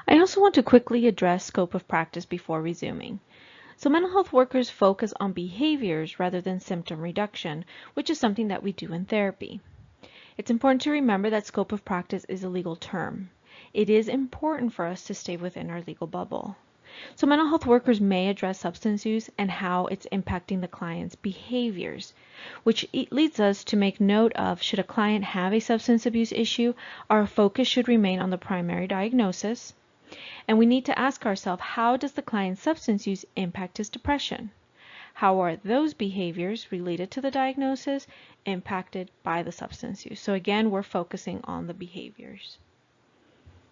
I also want to quickly address scope of practice before resuming. So mental health workers focus on behaviors rather than symptom reduction, which is something that we do in therapy. It's important to remember that scope of practice is a legal term. It is important for us to stay within our legal bubble. So mental health workers may address substance use and how it's impacting the client's behaviors, which leads us to make note of, should a client have a substance abuse issue, our focus should remain on the primary diagnosis. And we need to ask ourselves, how does the client's substance use impact his depression? How are those behaviors related to the diagnosis impacted by the substance use? So again, we're focusing on the behaviors.